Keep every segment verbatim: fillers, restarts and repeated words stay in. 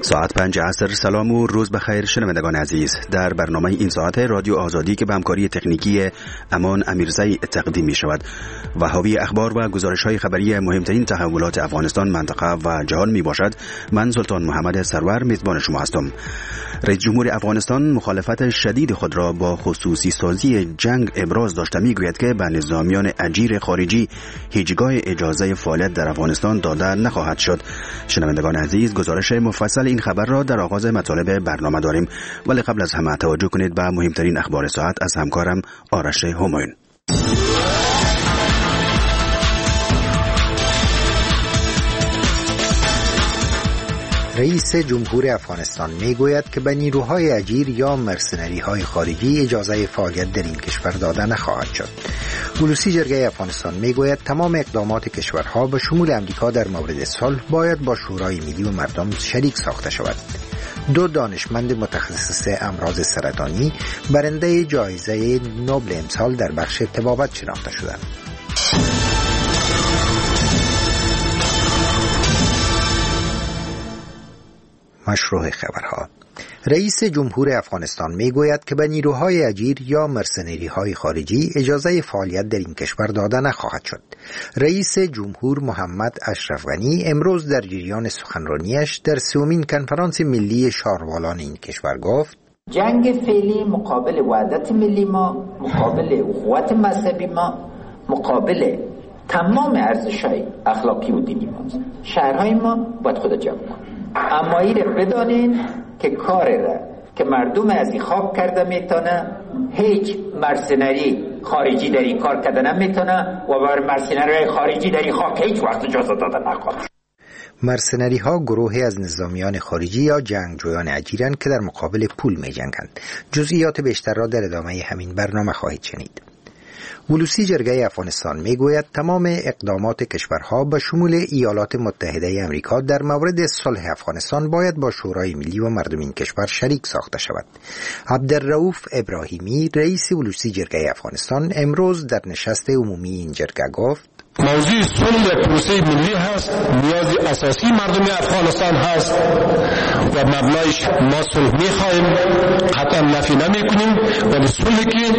ساعت پنج عصر. سلام و روز بخیر شنوندگان عزیز. در برنامه این ساعت رادیو آزادی که به همکاری تکنیکی امان امیرزی تقدیم می شود و حاوی اخبار و گزارش های خبری مهمترین تحولات افغانستان، منطقه و جهان می باشد، من سلطان محمد سرور میزبان شما هستم. رئیس جمهور افغانستان مخالفت شدید خود را با خصوصی سازی جنگ ابراز داشته، می گوید که به نظامیان اجیر خارجی هیچگاه اجازه فعالیت در افغانستان داده نخواهد شد. شنوندگان عزیز، گزارش مفصل این خبر را در آغاز مطالب برنامه داریم، ولی قبل از همه توجه کنید به مهمترین اخبار ساعت از همکارم آرش همایون. رئیس جمهور افغانستان میگوید که به نیروهای اجیر یا مرسنری های خارجی اجازه فعالیت در این کشور داده نخواهد شد. ولوسی جرگه افغانستان میگوید تمام اقدامات کشورها به شمول امریکا در مورد صلح باید با شورای ملی و مردم شریک ساخته شود. دو دانشمند متخصص امراض سرطانی برنده جایزه نوبل امسال در بخش طبابت شناخته شدند. مشروع خبرها. رئیس جمهور افغانستان میگوید که به نیروهای اجیر یا مرسنری های خارجی اجازه فعالیت در این کشور داده نخواهد شد. رئیس جمهور محمد اشرف غنی امروز در جریان سخنرانیش در سومین کنفرانس ملی شاروالان این کشور گفت: جنگ فعلی مقابل وحدت ملی ما، مقابل اخوت مذهبی ما، مقابل تمام ارزش‌های اخلاقی و دینی ما. شهرهای ما باید خود جمع کنند. اما این بدانین که کار را که مردم از این خاک کرده میتونه، هیچ مرسنری خارجی در این کار کرده نمیتونه و بر مرسنری خارجی در این خاک هیچ وقت اجازه داده نخواهد. مرسنری ها گروهی از نظامیان خارجی یا جنگجویان اجیرند که در مقابل پول می جنگند. جزئیات بیشتر را در ادامه همین برنامه خواهید شنید. ولوسی جرگه افغانستان میگوید تمام اقدامات کشورها به شمول ایالات متحده آمریکا در مورد صلح افغانستان باید با شورای ملی و مردم این کشور شریک ساخته شود. عبدالرؤوف ابراهیمی رئیس ولوسی جرگه افغانستان امروز در نشست عمومی این جرگه گفت: موضوع صلح یک پروسه ملی هست، نیاز اساسی مردم افغانستان هست و مبنایش ما صلح می‌خوایم، قطعا نفی نمی‌کنیم، ولی صلحی که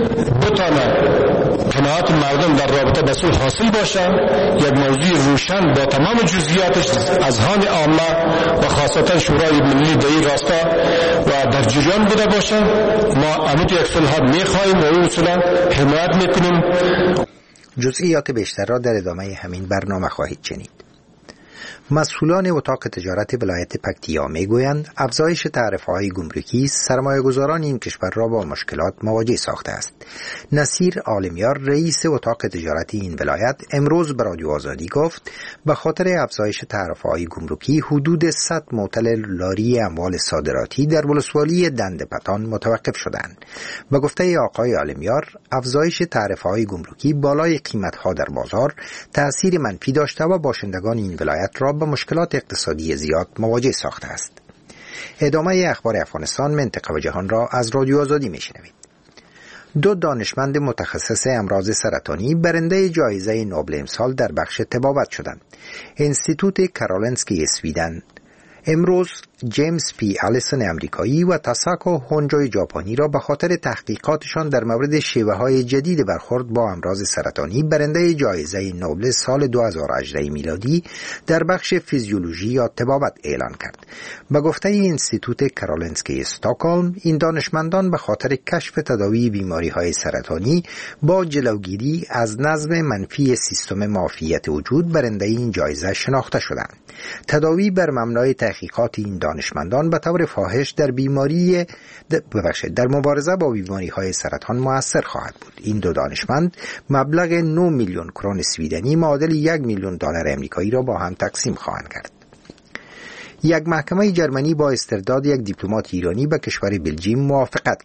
بتونه قناعت مردم در رابطه با صلح حاصل باشه، یک موضوع روشن با تمام جزئیاتش از آن عامه و خاصتا شورای ملی در این راستا و در جریان بوده باشه. ما امید یک صلح می‌خوایم و اون اصولا حمایت می‌کنیم. جزئیات بیشتر را در ادامه همین برنامه خواهید شنید. مسئولان اتاق تجارت ولایت پکتیا میگویند افزایش تعرفه‌های گمرکی سرمایه‌گذاران این کشور را با مشکلات مواجه ساخته است. نصیر عالمیار رئیس اتاق تجارت این ولایت امروز به رادیو آزادی گفت به خاطر افزایش تعرفه‌های گمرکی حدود صد معطل لاری اموال صادراتی در ولسوالی دندپتان متوقف شدند. به گفته آقای عالمیار افزایش تعرفه‌های گمرکی بالای قیمت‌ها در بازار تأثیر منفی داشته و باشندگان این ولایت را به مشکلات اقتصادی زیاد مواجه ساخته است. ادامه اخبار افغانستان، منطقه و جهان را از رادیو آزادی میشنوید. دو دانشمند متخصص امراض سرطانی برنده جایزه نوبل امسال در بخش طبابت شدند. انستیتوت کارولینسکی اسویدن امروز جیمز پی الیسون امریکایی و تاساکو هونجوی ژاپنی را به خاطر تحقیقاتشان در مورد شیوه‌های جدید برخورد با امراض سرطانی برنده جایزه نوبل سال دو هزار و هجده میلادی در بخش فیزیولوژی یا طبابت اعلان کرد. به گفته انستیتوت کارولینسکی استکهلم، این دانشمندان به خاطر کشف تداوی بیماری‌های سرطانی با جلوگیری از نظم منفی سیستم معافیت وجود برنده این جایزه شناخته شدند. تداوی بر مبنای تحقیقات این دانشمندان به طور فاحش در بیماری ببخشید در مبارزه با بیماری‌های سرطان مؤثر خواهد بود. این دو دانشمند مبلغ نه میلیون کرون سویدنی معادل یک میلیون دلار آمریکایی را با هم تقسیم خواهند کرد. یک محکمه جرمنی با استرداد یک دیپلمات ایرانی به کشور بلژیم موافقت کرد.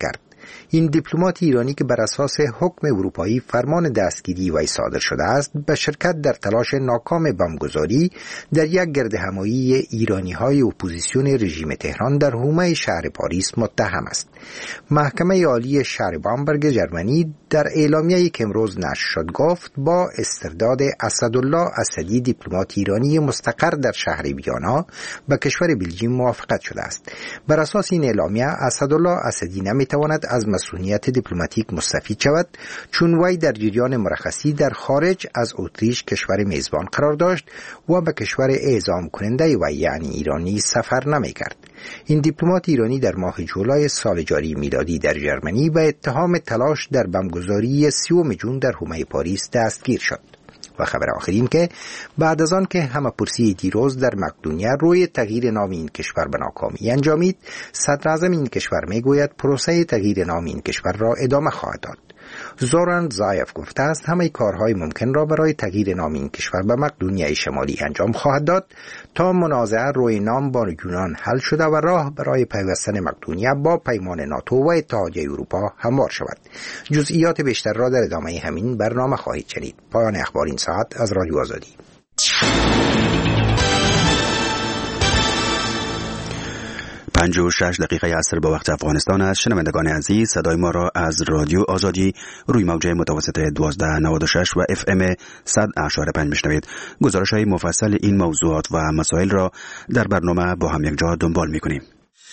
این دیپلمات ایرانی که بر اساس حکم اروپایی فرمان دستگیری وی صادر شده است، به شرکت در تلاش ناکام بمبگذاری در یک گردهمایی ایرانی‌های اپوزیسیون رژیم تهران در حومه شهر پاریس متهم است. محکمه عالی شهر بامبرگ جرمنی در اعلامیه‌ای که امروز نشر شد گفت با استرداد اسدالله اسدی دیپلمات ایرانی مستقر در شهر ویانا به کشور بلژیم موافقت شده است. بر اساس این اعلامیه اسدالله اسدی نمیتواند از مسئولیت دیپلماتیک مستفید شود، چون وی در جریان مرخصی در خارج از اتریش کشور میزبان قرار داشت و به کشور اعزام کننده وی یعنی ایرانی سفر نمیکرد. این دیپلمات ایرانی در ماه جولای سال جاری میلادی در جرمنی به اتهام تلاش در بمبگذاری سیوم جون در حومه پاریس دستگیر شد. و خبر آخرین که بعد از آن که همه پرسی دیروز در مقدونیه روی تغییر نام این کشور به ناکامی انجامید، صدر اعظم این کشور میگوید پروسه تغییر نام این کشور را ادامه خواهد داد. زوران زایف گفته است همه کارهای ممکن را برای تغییر نام این کشور به مقدونیه شمالی انجام خواهد داد تا منازعه روی نام با یونان حل شده و راه برای پیوستن مقدونیه با پیمان ناتو و اتحادیه اروپا هموار شود. جزئیات بیشتر را در ادامه همین برنامه خواهید شنید. پایان اخبار این ساعت از رادیو آزادی. پنج و شش دقیقه عصر با وقت افغانستان است. شنوندگان عزیز، صدای ما را از رادیو آزادی روی موج متوسط دوازده نود و شش و اف ام صد اشاره پنج میشنوید. گزارش های مفصل این موضوعات و مسائل را در برنامه با هم یک جا دنبال میکنیم.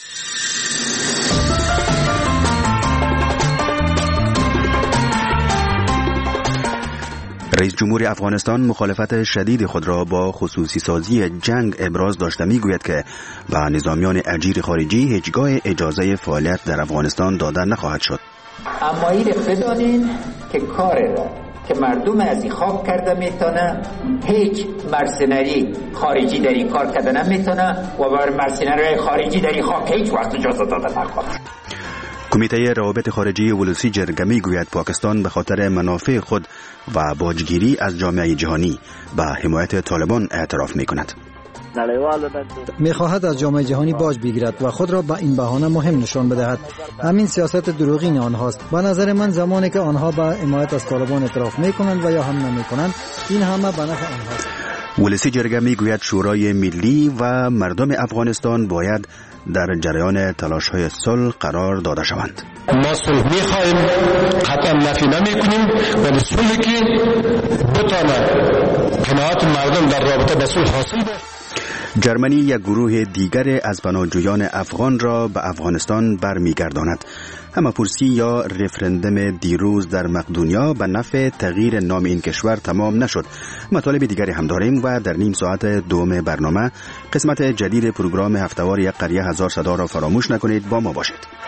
رئیس جمهور افغانستان مخالفت شدید خود را با خصوصی سازی جنگ ابراز داشته میگوید که به نظامیان اجیر خارجی هیچگاه اجازه فعالیت در افغانستان داده نخواهد شد. اما این بدانین که کار را که مردم از این خاک کرده میتونه، هیچ مرسنری خارجی در این کار کرده نمیتونه و بر مرسنری خارجی در این خاک هیچ وقت اجازه داده نخواهد شد. کمیته روابط خارجی ولسی جرگه میگوید پاکستان به خاطر منافع خود و باجگیری از جامعه جهانی به حمایت طالبان اعتراف میکند. میخواهد از جامعه جهانی باج بگیرد و خود را به این بهانه مهم نشان بدهد. همین سیاست دروغین آنهاست. به نظر من زمانی که آنها به حمایت از طالبان اعتراف میکنند و یا هم نمیکنند، این همه به نفع آنهاست. ولسی جرگه میگوید شورای ملی و مردم افغانستان باید در جریان تلاش‌های صلح قرار داده شوند. ما صلح می‌خوایم، قطعا نفی نمی‌کنیم، ولی صلحی که بتونه قناعت مردم در رابطه با صلح حاصل بشه. جرمنی یک گروه دیگر از پناهجویان افغان را به افغانستان برمیگرداند. همه‌پرسی یا رفرندم دیروز در مقدونیا به نفع تغییر نام این کشور تمام نشد. مطالب دیگری هم داریم و در نیم ساعت دوم برنامه قسمت جدید پروگرام هفته‌وار یک قریه هزار صدا را فراموش نکنید. با ما باشید.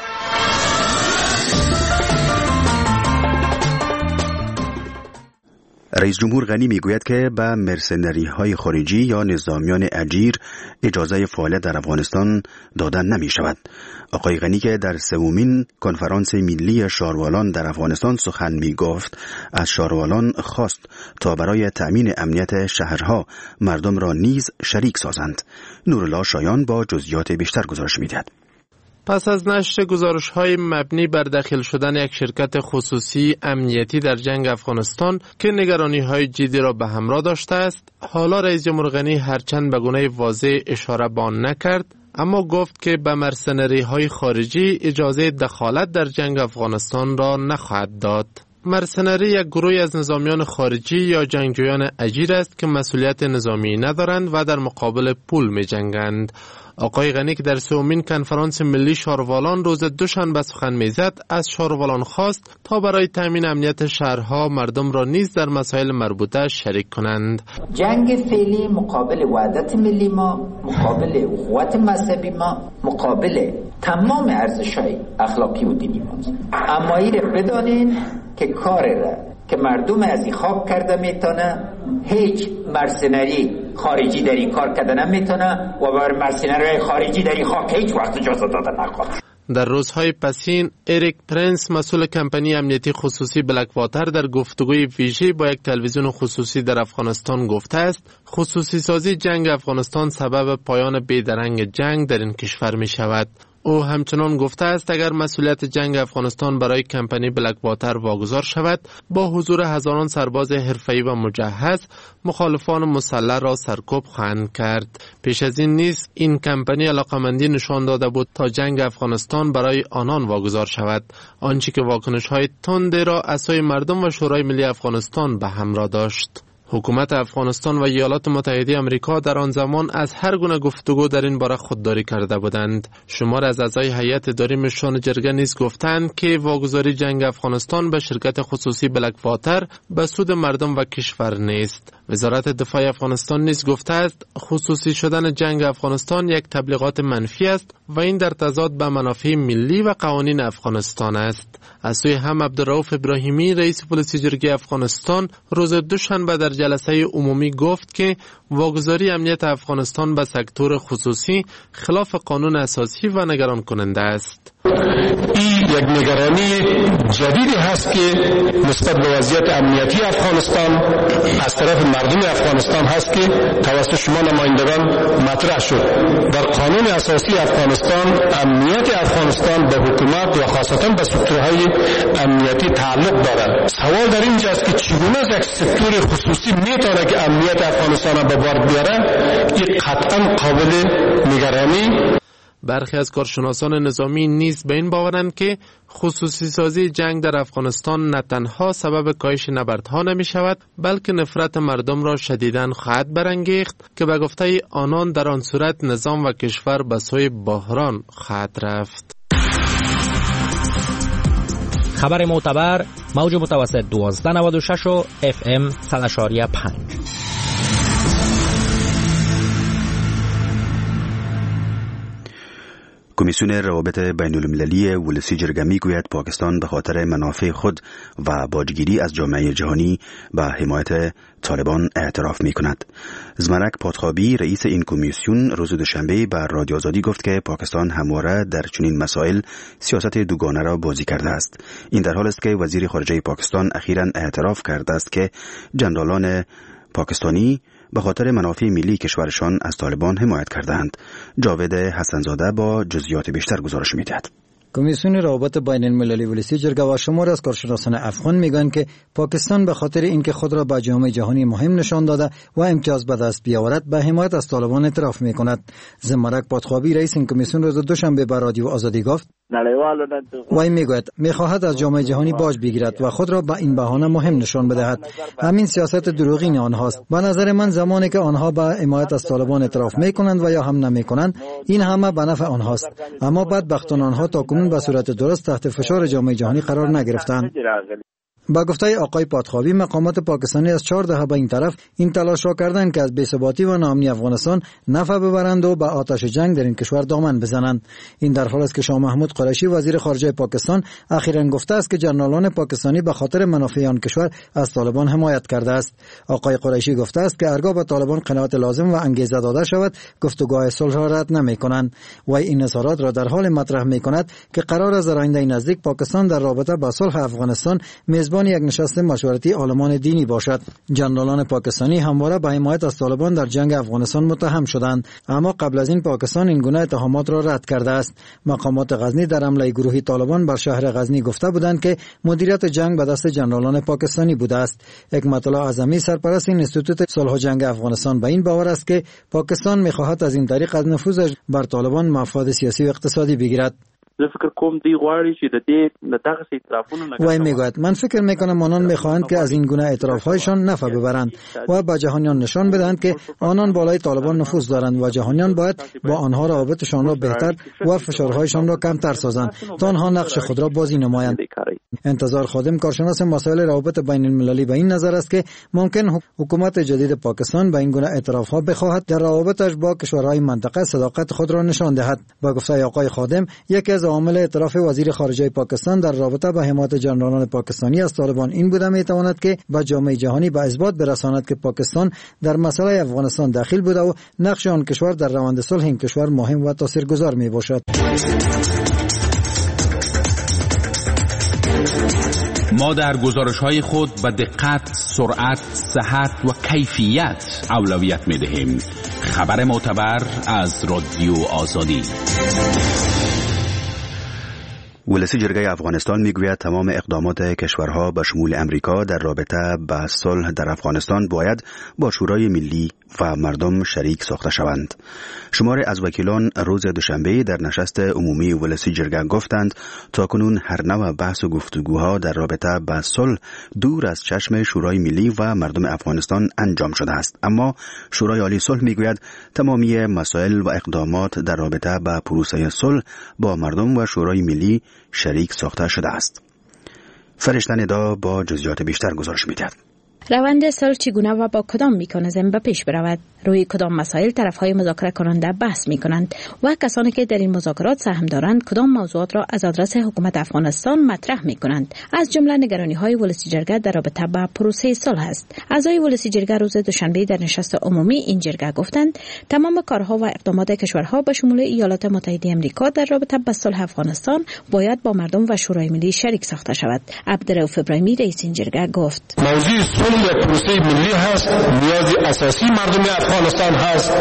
رئیس جمهور غنی میگوید که به مرسنری های خارجی یا نظامیان اجیر اجازه فعالیت در افغانستان دادن نمی شود. آقای غنی که در سومین کنفرانس ملی شاروالان در افغانستان سخن می گفت، از شاروالان خواست تا برای تأمین امنیت شهرها مردم را نیز شریک سازند. نورالله شایان با جزئیات بیشتر گزارش می دهد. پس از نشر گزارش‌های مبنی بر داخل شدن یک شرکت خصوصی امنیتی در جنگ افغانستان که نگرانی‌های جدی را به همراه داشته است، حالا رئیس جمهور غنی هرچند به گونه واضح اشاره به آن نکرد، اما گفت که به مرسنری‌های خارجی اجازه دخالت در جنگ افغانستان را نخواهد داد. مرسنری یک گروه از نظامیان خارجی یا جنگجویان اجیر است که مسئولیت نظامی ندارند و در مقابل پول می جنگند. آقای غنی که در سومین کنفرانس ملی شاروالان روز دوشنبه سخن میزد، از شاروالان خواست تا برای تامین امنیت شهرها مردم را نیز در مسائل مربوطه شریک کنند. جنگ فعلی مقابل وحدت ملی ما، مقابل اخوت مذهبی ما، مقابل تمام ارزش‌های اخلاقی و دینی ما. اما این بدانین که کار را که مردم از این خاک کرده میتونه، هیچ مرسنری خارجی در این کار کرده نمیتونه و بر مرسنری خارجی در این خاک هیچ وقت اجازه داده نخواهد. در روزهای پسین اریک پرنس مسئول کمپانی امنیتی خصوصی بلکواتر در گفتگوی ویژه با یک تلویزیون خصوصی در افغانستان گفته است خصوصی سازی جنگ افغانستان سبب پایان بیدرنگ جنگ در این کشور می شود. او همچنان گفته است اگر مسئولیت جنگ افغانستان برای کمپانی بلک واتر واگذار شود، با حضور هزاران سرباز حرفه‌ای و مجهز مخالفان مسلح را سرکوب خواهند کرد. پیش از این نیز این کمپانی علاقمندی نشان داده بود تا جنگ افغانستان برای آنان واگذار شود، آنچه که واکنش‌های تند را عصای مردم و شورای ملی افغانستان به همراه داشت. حکومت افغانستان و ایالات متحده آمریکا در آن زمان از هر گونه گفتگو در این باره خودداری کرده بودند. شمار از اعضای هیئت اداری مشان جرگه نیز گفتند که واگذاری جنگ افغانستان به شرکت خصوصی بلک واتر به سود مردم و کشور نیست. وزارت دفاع افغانستان نیز گفته است خصوصی شدن جنگ افغانستان یک تبلیغات منفی است و این در تضاد با منافع ملی و قوانین افغانستان است. از سوی هم عبدالرؤوف ابراهیمی رئیس پلیس جرگه افغانستان روز دوشنبه در جلسه عمومی گفت که واگذاری امنیت افغانستان به سکتور خصوصی خلاف قانون اساسی و نگران کننده است. این یک نگرانی جدیدی هست که نسبت به وضعیت امنیتی افغانستان از طرف مردم افغانستان هست که توسط شما نمایندگان مطرح شد. در قانون اساسی افغانستان امنیت افغانستان به حکومت و خاصتا به سکتورهای امنیتی تعلق دارد. سوال در اینجا است که چگونه از یک سکتور خصوصی میتونه که امنیت افغانستان را به بار بیاره؟ این قطعا قابل نگرانی. برخی از کارشناسان نظامی نیز به این باورند که خصوصی سازی جنگ در افغانستان نه تنها سبب کاهش نبردها نمی شود، بلکه نفرت مردم را شدیداً خواهد برانگیخت که به گفته آنان در آن صورت نظام و کشور به سوی بحران خواهد رفت. خبر معتبر موج متوسط دوازده نود و شش و اف ام صد و شش و پنج. کمیسیون روابط بین المللی ولسی جرگه میگوید پاکستان به خاطر منافع خود و باجگیری از جامعه جهانی به حمایت طالبان اعتراف می کند. زمرک پادخابی رئیس این کمیسیون روز دوشنبه بر رادیو آزادی گفت که پاکستان همواره در چنین مسائل سیاست دوگانه را بازی کرده است. این در حال است که وزیر خارجه پاکستان اخیراً اعتراف کرده است که جنرالان پاکستانی به خاطر منافع ملی کشورشان از طالبان حمایت کردند. جاوید حسنزاده با جزئیات بیشتر گزارش می‌دهد. کمیسیون روابط بین المللی ولسی جرگه و شمار از کارشناسان افغان میگویند که پاکستان به خاطر اینکه خود را به جامعه جهانی مهم نشان داده و امتیاز به دست بیاورد به حمایت از طالبان اعتراف میکند. زمرک پادخابی رئیس این کمیسیون روز دوشنبه به رادیو آزادی گفت وی میگوید میخواهد از جامعه جهانی باج بگیرد و خود را به این بهانه مهم نشان بدهد. همین سیاست دروغین آنهاست. به نظر من زمانی که آنها به حمایت از طالبان اعتراف میکنند و یا هم نمیکنند این همه به نفع آنهاست، اما بدبختان آنها تاکنون به صورت درست تحت فشار جامعه جهانی قرار نگرفتند. با گفته آقای پادخابی مقامات پاکستانی از چهار دهه به این طرف این تلاش را کردند که از بی‌ثباتی و ناامنی افغانستان نفع ببرند و به آتش جنگ در این کشور دامن بزنند. این در حالی است که شاه محمود قریشی وزیر خارجه پاکستان اخیراً گفته است که جنرالان پاکستانی به خاطر منافع آن کشور از طالبان حمایت کرده است. آقای قریشی گفته است که هرگاه به طالبان قناعت لازم و انگیزه داده شود گفتگوهای صلح را رد نمی‌کنند و این اظهارات را در حال مطرح می‌کند که قرار است در آینده نزدیک پاکستان در رابطه با صلح افغانستان میزبان یک نشست مشورتی عالمان دینی باشد. جنرالان پاکستانی همواره به حمایت از طالبان در جنگ افغانستان متهم شدند، اما قبل از این پاکستان این گونه اتهامات را رد کرده است. مقامات غزنی در حمله گروهی طالبان بر شهر غزنی گفته بودند که مدیریت جنگ به دست جنرالان پاکستانی بوده است. حکمت الله اعظمی سرپرست انستیتوت صلح و جنگ افغانستان به این باور است که پاکستان می‌خواهد از این طریق از نفوذش بر طالبان مفاد سیاسی و اقتصادی بگیرد. فکر کوم دی غواړي چې د دې دغه اعترافونو نه وای میگوید من فکر میکنم آنان میخواهند که از این گونه اعترافهایشان نفع ببرند و به جهانیان نشان بدهند که آنان بالای طالبان نفوذ دارند و جهانیان باید با آنها روابطشان را بهتر و فشارهایشان را کمتر سازند تا آنها نقش خود را بازی نمایند. انتظار خادم کارشناس مسائل روابط بین المللی به این نظر است که ممکن حکومت جدید پاکستان به این گونه اعترافها بخواهد در روابطش با کشورهای منطقه صداقت خود را نشان دهد. با گفته آقای خادم یکی از عامل اعتراف وزیر خارجه پاکستان در رابطه با حمایت جنرالان پاکستانی از طالبان این بوده میتواند که با جامعه جهانی به اثبات برساند که پاکستان در مسئله افغانستان داخل بوده و نقش آن کشور در روند صلح این کشور مهم و تاثیرگذار می باشد. ما در گزارش‌های خود به دقت، سرعت، صحت و کیفیت اولویت می‌دهیم. خبر معتبر از رادیو آزادی. ولسی جرگه افغانستان میگوید تمام اقدامات کشورها به شمول امریکا در رابطه با صلح در افغانستان باید با شورای ملی و مردم شریک ساخته شوند. شماری از وکیلان روز دوشنبه در نشست عمومی ولسی جرگه گفتند تاکنون هر نوع بحث و گفتگوها در رابطه با صلح دور از چشم شورای ملی و مردم افغانستان انجام شده است، اما شورای عالی صلح میگوید تمامی مسائل و اقدامات در رابطه با پروسه صلح با مردم و شورای ملی شریک ساخته شده است. فرشته ندا با جزئیات بیشتر گزارش می‌دهد. روند صلح چگونه و با کدام مکانیزم به پیش برود؟ روی کدام مسائل طرفهای مذاکره کننده بحث می کنند و کسانی که در این مذاکرات سهم دارند کدام موضوعات را از آدرس حکومت افغانستان مطرح می کنند؟ از جمله نگرانی های ولسی جرگه در رابطه با پروسه صلح است. اعضای ولسی جرگه روز دوشنبه در نشست عمومی این جرگه گفتند تمام کارها و اقدامات کشورها به شمول ایالات متحده آمریکا در رابطه با صلح افغانستان باید با مردم و شورای ملی شریک ساخته شود. عبدالرؤوف ابراهیمی رئیس این جرگه گفت موضوع صلح پروسه ملی هست، نیاز اساسی مردم افغانستان هست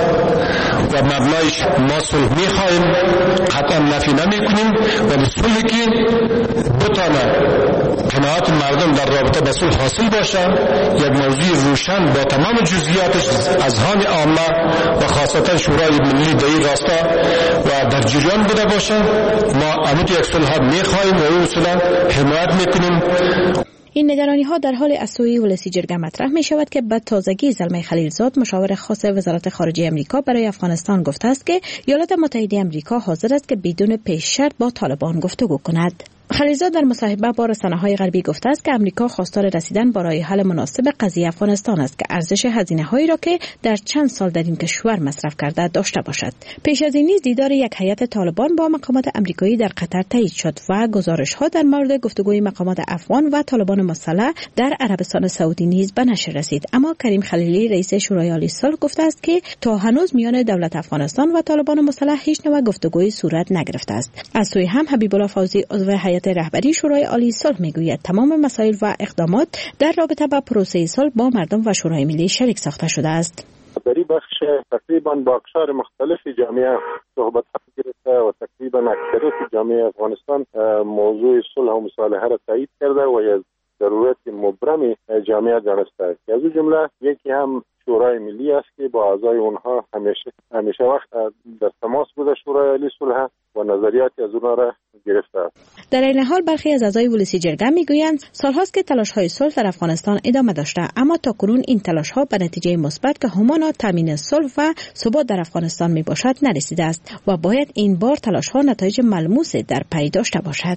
و مبنایش ما صلح می‌خوایم، قطعا نفی نمی‌کنیم، ولی صلحی که بتونه قناعت مردم در رابطه با صلح حاصل باشه، یک موضوع روشن با تمام جزئیاتش اذهان عامه و خاصتا شورای ملی در این راستا و در جریان بوده باشه. ما امید یک صلح می‌خوایم و اون صلح حمایت می‌کنیم. این نگرانی ها در حال از سوی ولسی جرگه مطرح می شود که به تازگی زلمه خلیلزاد مشاور خاص وزارت خارجه امریکا برای افغانستان گفته است که ایالات متحده امریکا حاضر است که بدون پیش شرط با طالبان گفتگو کند. خلیلزاد در مصاحبه با رسانه‌های غربی گفته است که امریکا خواستار رسیدن با راه حل مناسب قضیه افغانستان است که ارزش هزینه‌هایی را که در چند سال در این کشور مصرف کرده داشته باشد. پیش از این نیز دیدار یک هیئت طالبان با مقامات آمریکایی در قطر تایید شد و گزارش‌ها در مورد گفتگوی مقامات افغان و طالبان مسلح در عربستان سعودی نیز به نشر رسید. اما کریم خلیلی رئیس شورای عالی صلح گفته است که تا هنوز میان دولت افغانستان و طالبان مسلح هیچ نوع گفتگوی صورت نگرفته است. از سوی هم حبیب الله فوزی عضو هیئت رهبری شورای عالی صلح میگوید تمام مسائل و اقدامات در رابطه با پروسه صلح با مردم و شورای ملی شریک ساخته شده است. در این بخش تقریبا با اقشار مختلف جامعه صحبت گرفته و تقریبا اکثریت جامعه افغانستان موضوع صلح و مصالحه را تایید کرده و از ضرورت مبرم جامعه دانسته است. از این جمله یکی هم شورای ملی است که با اعضای اونها همیشه همیشه وقت در تماس بوده شورای عالی صلح و نظریاتی از اونها را گرفته است. در این حال برخی از اعضای ولسی جرگه میگویند سالهاست که تلاش‌های صلح در افغانستان ادامه داشته، اما تاکنون این تلاش‌ها به نتیجه مثبت که همانا تامین صلح و ثبات در افغانستان میباشد نرسیده است و باید این بار تلاش‌ها نتایج ملموسی در پی داشته باشد.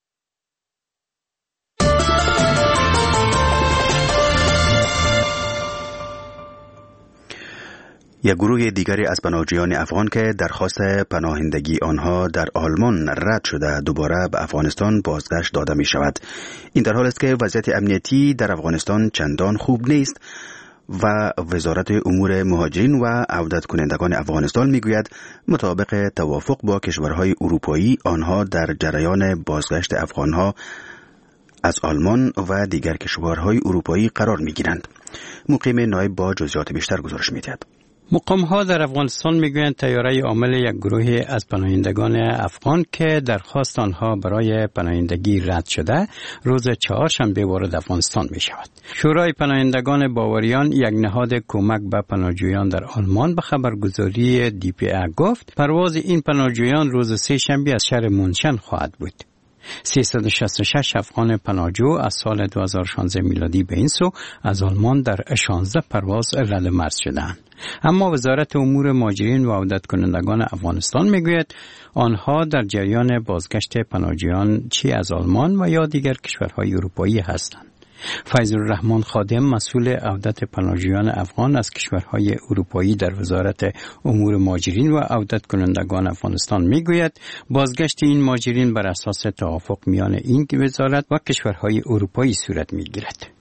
یک گروه دیگری از پناهجویان افغان که درخواست پناهندگی آنها در آلمان رد شده دوباره به افغانستان بازگشت داده می شود. این در حال است که وضعیت امنیتی در افغانستان چندان خوب نیست و وزارت امور مهاجرین و عودت کنندگان افغانستان می گوید مطابق توافق با کشورهای اروپایی آنها در جریان بازگشت افغانها از آلمان و دیگر کشورهای اروپایی قرار می گیرند. مقیم نایب با جزئیات بیشتر گزارش می دهد. مقام ها در افغانستان میگویند طیاره عامل یک گروه از پناهندگان افغان که درخواست آنها برای پناهندگی رد شده روز چهارشنبه وارد افغانستان می شود. شورای پناهندگان باوریان یک نهاد کمک به پناهجویان در آلمان به خبرگزاری دی پی ای گفت پرواز این پناهجویان روز سه شنبه از شهر مونشن خواهد بود. سیصد و شصت و شش افغان پناهجو از سال دو هزار و شانزده میلادی به این سو از آلمان در شانزده پرواز رد مرز شدند. اما وزارت امور مهاجرین و عودت کنندگان افغانستان میگوید آنها در جریان بازگشت پناهجویان چی از آلمان و یا دیگر کشورهای اروپایی هستند. فیض الرحمن خادم مسئول عودت پناهجویان افغان از کشورهای اروپایی در وزارت امور مهاجرین و عودت کنندگان افغانستان میگوید بازگشت این مهاجرین بر اساس توافق میان این وزارت و کشورهای اروپایی صورت میگیرد.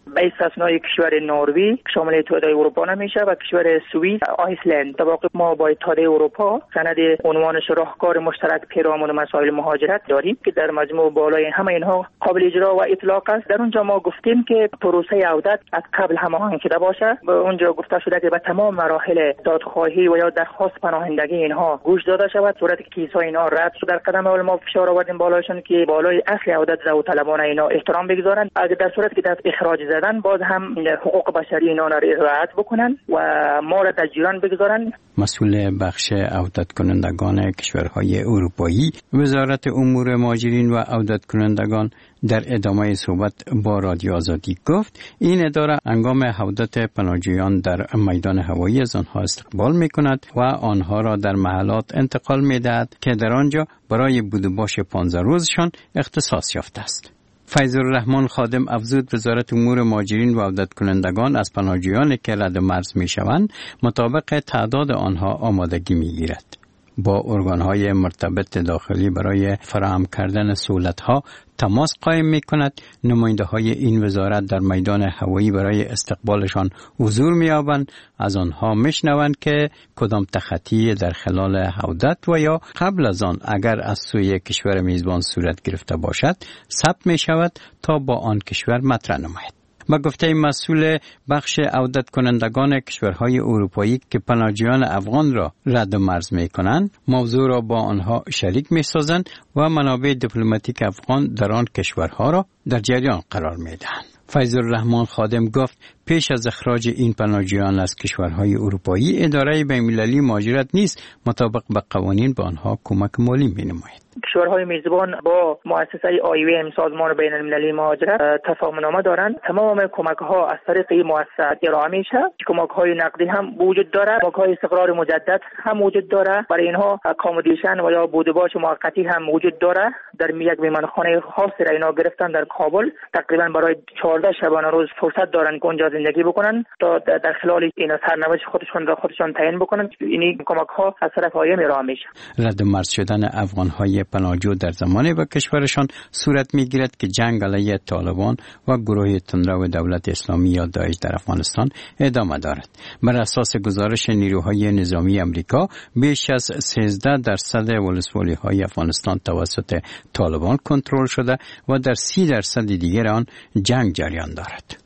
به استثنای کشور نروژ که شامل اتحادیه اروپا نمیشه و کشور سوئیس، آیسلند. طبق ما با اتحادیه اروپا سند عنوان راهکار مشترک پیرامون مسائل مهاجرت داریم که در مجموع بالای همه اینها قابل اجرا و اطلاق است. در اونجا ما گفتیم که پروسه عودت از قبل هماهنگ شده باشه. به اونجا گفته شده که به تمام مراحل دادخواهی و یا درخواست پناهندگی اینها گوش داده شود. صورت که کیس‌های اینا رد شد در قدم اول ما فشار آوردیم بالایشون که بالای اصل عودت داوطلبانه اینا احترام بگذارن. اگر در صورت که دست اخراج زدن باز هم حقوق بشری اینا را رعایت بکنن و ما را در جریان بگذارن. مسئول بخش عودت کنندگان کشورهای اروپایی وزارت امور مهاجرین و عودت کنندگان در ادامه صحبت با رادیو آزادی گفت این اداره هنگام عودت پناهجویان در میدان هوایی از آنها استقبال می کند و آنها را در محلات انتقال می دهد که در آنجا برای بود و باش پانزده روزشان اختصاص یافته است. فیض الرحمن خادم افزود وزارت امور مهاجرین و عودت کنندگان از پناهجویان که رد مرز می شوند مطابق تعداد آنها آمادگی می گیرد. با ارگانهای مرتبط داخلی برای فراهم کردن سهولت‌ها تماس قائم می‌کند. نماینده‌های این وزارت در میدان هوایی برای استقبالشان حضور می‌یابند، از آنها می‌شنوند که کدام تخطی در خلال عودت و یا قبل از آن اگر از سوی کشور میزبان صورت گرفته باشد ثبت می‌شود تا با آن کشور مطرح نماید. با گفته مسئول بخش عودت کنندگان کشورهای اروپایی که پناهجویان افغان را رد مرز می کنند، موضوع را با آنها شریک می سازند و منابع دیپلماتیک افغان در آن کشورها را در جریان قرار می دهند. فیض الرحمن خادم گفت پیش از اخراج این پناهجویان از کشورهای اروپایی اداره بین‌المللی مهاجرت نیز مطابق به قوانین به آنها کمک مالی می نماید. کشورهای میزبان با مؤسسه آی او ام سازمان بین المللی مهاجرت تفاهم‌نامه دارند. تمام کمک‌ها از طریق این مؤسسه ارائه میشه. کمک‌های نقدی هم وجود داره، کمک‌های استقرار مجدد هم وجود داره. برای اینها اکامودیشن و یا بود و باش موقتی هم وجود داره. در یک مهمانخانه خاصی را اینا گرفتن در کابل. تقریبا برای چهارده شبانه روز فرصت دارن که اونجا زندگی بکنن تا در خلال این سرنوشت خودشون را خودشون تعیین بکنن. این کمک‌ها از طرف آی ام ارائه میشه. رد مرز شدن افغان‌های پناهجو در زمانی به کشورشان صورت می‌گیرد که جنگ علیه طالبان و گروه تندرو دولت اسلامی یا داعش در افغانستان ادامه دارد. بر اساس گزارش نیروهای نظامی آمریکا بیش از سیزده درصد ولسوالی‌های افغانستان توسط طالبان کنترل شده و در سی درصد دیگر آن جنگ جریان دارد.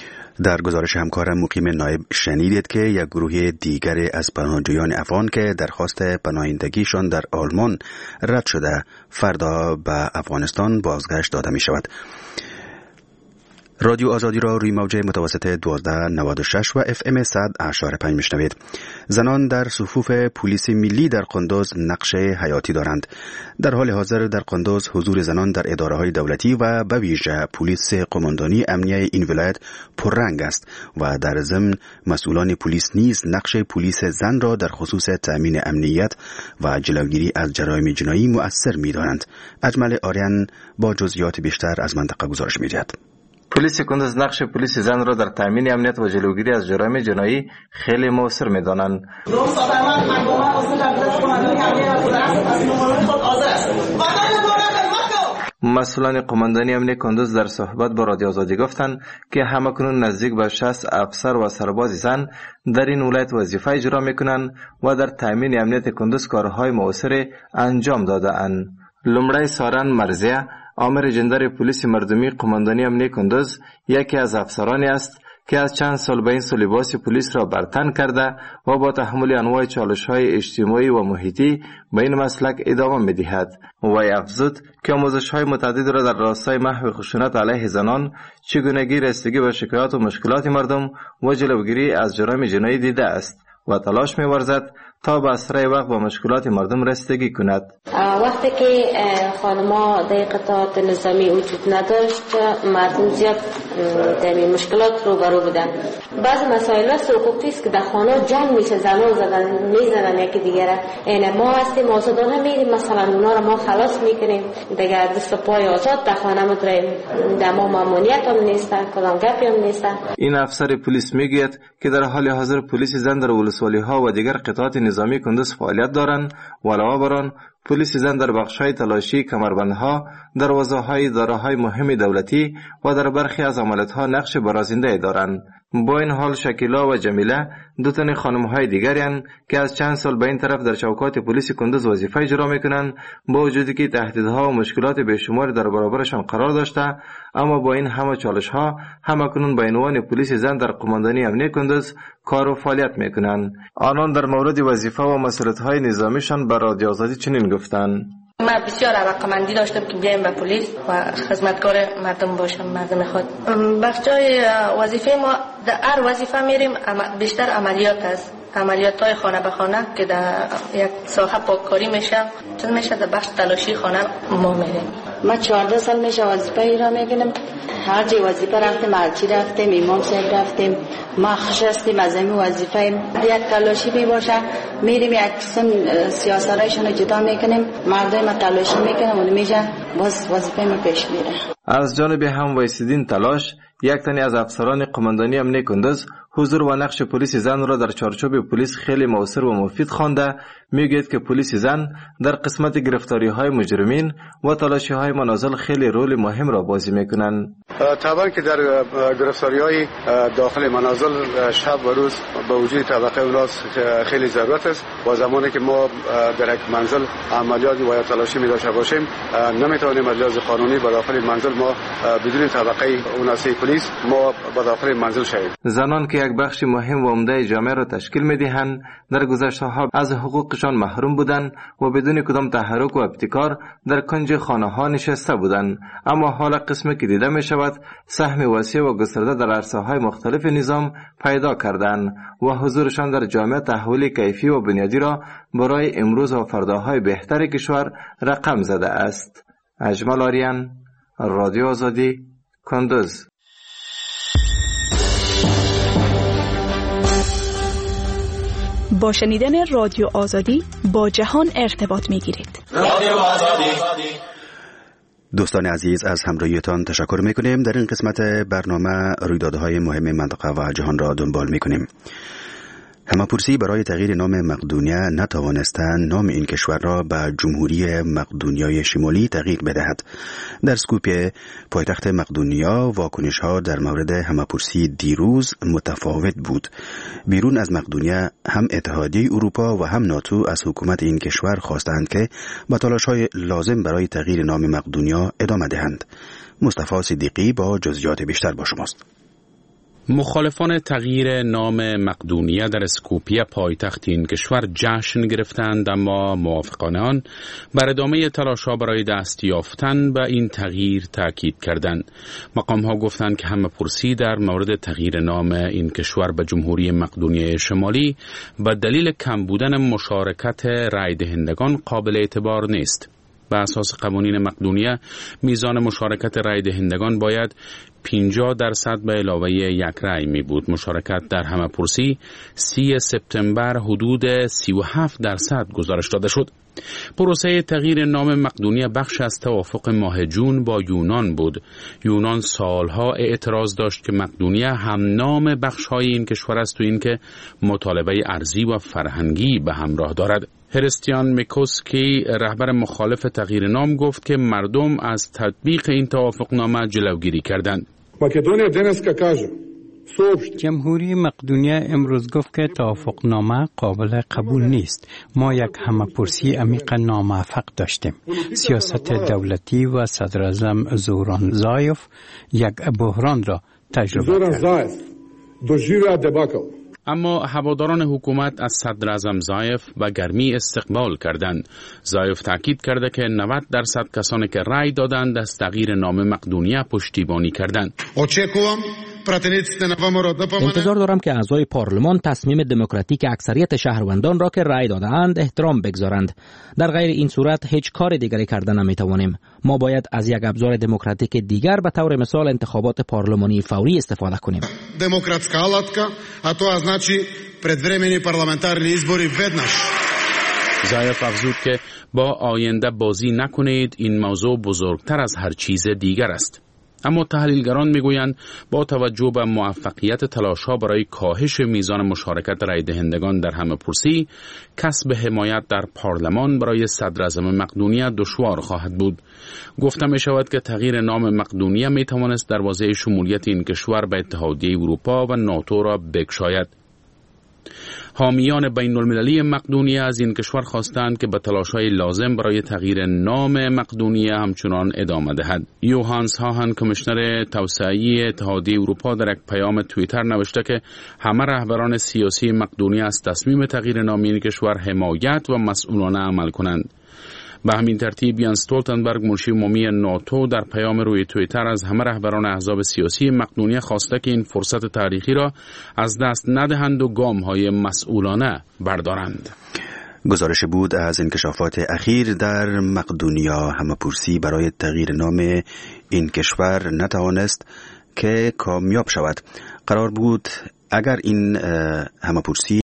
در گزارش همکارم مقیم نایب شنیدید که یک گروه دیگر از پناهجویان افغان که درخواست پناهندگیشان در آلمان رد شده فردا به افغانستان بازگشت داده می شود. رادیو آزادی را روی موج متوسط دوازده نود و شش و اف ام صد اشاره پنج میشنوید. زنان در صفوف پلیس ملی در قندوز نقش حیاتی دارند. در حال حاضر در قندوز حضور زنان در اداره‌های دولتی و به ویژه پلیس قماندانی امنیه این ولایت پررنگ است و در ضمن مسئولان پلیس نیز نقش پلیس زن را در خصوص تأمین امنیت و جلوگیری از جرایم جنایی مؤثر می‌دانند. اجمل آریان با جزئیات بیشتر از منطقه گزارش می‌دهد. پلیس کندوز نقش پلیس زن را در تامین امنیت و جلوگیری از جرایم جنایی خیلی موثر می‌دانند. مسئولان قماندانی امنیه کندوز در صحبت با رادیو آزادی گفتند که همکنون نزدیک به شصت افسر و سرباز زن در این ولایت وظیفه اجرا می‌کنند و در تامین امنیت کندوز کارهای موثر انجام داده‌اند. لومړی سارن مرزیه آمر جندر پلیس مردمی قماندانی امنیه کندوز یکی از افسرانی است که از چند سال به این سو لباس پلیس را برتن کرده و با تحمل انواع چالش‌های اجتماعی و محیطی به این مسلک ادامه می‌دهد. وی افزود که آموزش‌های متعدد را در راستای محو خشونت علیه زنان، چگونگی رسیدگی به شکایات و مشکلات مردم و جلوگیری از جرایم جنایی دیده است و تلاش می‌ورزد تا به اسرع وقت با مشکلات مردم رسیدگی کند. وقتی که خانم‌ها در قطعات نظامی وجود نداشت، مردم زیاد در مشکلات روبرو بودن. بعض مسائل حقوقی است که در خانه جنگ میشه، زنان زدن میزنن یکی دیگره. این ما هستیم آزادانه میریم، مثلا اونا رو ما خلاص میکنیم دیگه دست پای آزاد در خانه میتونیم، در ما مامونیت هم نیستن، کدام گپی هم نیستن. این افسر پلیس میگوید که در حال حاضر پلیس زن در ولسوالی‌ها و دیگر قطعات نظامی کندوز فعالیت دارند و علاوه بر آن پلیس زن در بخش‌های تلاشی، کمربندها، دروازه‌های اداره‌های مهم دولتی و در برخی از عملیات‌ها نقش برازنده دارند. با این حال شکیلا و جمیله دو تن خانم‌های دیگری اند که از چند سال به این طرف در چوکات پلیس کندوز وظیفه اجرا می‌کنند، با وجودی که تهدیدها و مشکلات بیشماری در برابرشان قرار داشته، اما با این همه چالش‌ها همکنون با عنوان پلیس زن در قماندانی امنیت کندوز کار و فعالیت می‌کنند. آنان در مورد وظیفه و مسئولیت‌های نظامیشان به رادیو آزادی چنین گفتند: ما بسیار علاقه‌مندی داشتم که بیایم به پلیس و خدمتکار مردم باشم. مردم خود بخشای وظیفه ما در هر وظیفه میریم بیشتر عملیات است، عملیات های خانه به خانه که در یک ساحه پاککاری میشه، چون میشه در بخش تلاشی خانه ما میریم. ما چهارده سال میشه وظیفه ایران میگیرم، هر جای وظیفه رفتیم، هرچی رفتیم، امام صاحب رفتیم، ما خوش هستیم از این وظیفه. یک تلاشی بی باشه میریم یک قسم سیاستایشون رو جدا میکنیم، مردم ما تلاشی میکنیم و میشه باز وظیفه ما پیش میره. از جانب هم وایسیدین تلاش، یک تنی از افسران قماندانی امنیت کندوز حضور و نقش پلیس زن را در چارچوب پلیس خیلی موثر و مفید خوانده. میگوید که پلیس زن در قسمت گرفتاری های مجرمین و تلاشی های منازل خیلی رول مهم را بازی میکنند. طبعا که در گرفتاری های داخل منازل شب و روز به وجود طبقه اوناس خیلی ضرورت است و زمانی که ما در یک منزل عملیات و یا تلاشی می داشته باشیم نمیتوانیم از لحاظ قانونی به داخل منزل ما بدون طبقه اوناسی پلیس ما به داخل منزل شویم. زنان که یک بخش مهم و عمده جامعه را تشکیل میدهند در گذشته ها از حقوقشان محروم بودند و بدون کدام تحرک و ابتکار در کنج خانه ها نشسته بودند، اما حالا قسمی که دیده می شود سهم وسیع و گسترده در عرصه های مختلف نظام پیدا کردند و حضورشان در جامعه تحول کیفی و بنیادی را برای امروز و فرداهای بهتر کشور رقم زده است. اجمل آریان، رادیو آزادی، کندوز. با شنیدن رادیو آزادی با جهان ارتباط می‌گیرید. رادیو آزادی. دوستان عزیز، از همراهیتان تشکر می‌کنیم. در این قسمت برنامه رویدادهای مهم منطقه و جهان را دنبال می‌کنیم. همه‌پرسی برای تغییر نام مقدونیه نتوانستند نام این کشور را به جمهوری مقدونیای شمالی تغییر بدهد. در سکوپ پایتخت مقدونیا واکنش‌ها در مورد همه‌پرسی دیروز متفاوت بود. بیرون از مقدونیه هم اتحادیه اروپا و هم ناتو از حکومت این کشور خواستند که با تلاش‌های لازم برای تغییر نام مقدونیا ادامه دهند. مصطفی صدیقی با جزئیات بیشتر با شماست. مخالفان تغییر نام مقدونیه در اسکوپیه پایتخت این کشور جشن گرفتند، اما موافقان آن بر ادامه تلاش‌ها برای دست یافتن به این تغییر تاکید کردند. مقام‌ها گفتند که همه‌پرسی در مورد تغییر نام این کشور به جمهوری مقدونیه شمالی به دلیل کم بودن مشارکت رای دهندگان قابل اعتبار نیست. به اساس قوانین مقدونیه میزان مشارکت رای دهندگان باید پنجاه درصد به علاوه یک رای می بود. مشارکت در همه‌پرسی سی سپتامبر حدود سی و هفت درصد گزارش داده شد. پروسه تغییر نام مقدونیه بخش از توافق ماه جون با یونان بود. یونان سالها اعتراض داشت که مقدونیه هم نام بخش‌های این کشور است و اینکه مطالبه ارضی و فرهنگی به همراه دارد. هرستیان میکوسکی رهبر مخالف تغییر نام گفت که مردم از تطبیق این توافقنامه جلوگیری کردند. جمهوری مقدونیه امروز گفت که توافقنامه قابل قبول نیست. ما یک همه‌پرسی عمیق ناموفق داشتیم. سیاست دولتی و صدر اعظم زوران زایف یک بحران را تجربه کرد. اما هواداران حکومت از صدر اعظم زایف و گرمی استقبال کردند. زایف تاکید کرده که نود درصد کسانی که رأی دادند از تغییر نام مقدونیه پشتیبانی کردند. انتظار دارم که اعضای پارلمان تصمیم دموکراتیک اکثریت شهروندان را که رأی داده‌اند احترام بگذارند. در غیر این صورت هیچ کار دیگری کردن نمی‌توانیم. ما باید از یک ابزار دموکراتیک دیگر به طور مثال انتخابات پارلمانی فوری استفاده کنیم. Demokratska alatka, a to znači predvremeni parlamentarni izbori vednaš. زایف افزود که با آینده بازی نکنید، این موضوع بزرگتر از هر چیز دیگر است. اما تحلیلگران میگویند با توجه به موفقیت تلاش‌ها برای کاهش میزان مشارکت رای دهندگان در همه‌پرسی، کسب حمایت در پارلمان برای صدر اعظم مقدونیه دشوار خواهد بود. گفته می شود که تغییر نام مقدونیه می توانست دروازه شمولیت این کشور به اتحادیه اروپا و ناتو را بگشاید. حامیان بین المللی مقدونیه از این کشور خواستند که به تلاش‌های لازم برای تغییر نام مقدونیه همچنان ادامه دهد. یوهانس هاهن، کمیشنر توسعه‌ای اتحادیه اروپا، در یک پیام توییتر نوشته که همه رهبران سیاسی مقدونیه از تصمیم تغییر نام این کشور حمایت و مسئولانه عمل کنند. به همین ترتیب یانس استولتنبرگ، منشی عمومی ناتو، در پیام روی توییتر از همه رهبران احزاب سیاسی مقدونیه خواسته که این فرصت تاریخی را از دست ندهند و گام‌های مسئولانه بردارند. گزارش بود از انکشافات اخیر در مقدونیا. همه‌پرسی برای تغییر نام این کشور نتوانست که کامیاب شود. قرار بود اگر این همه‌پرسی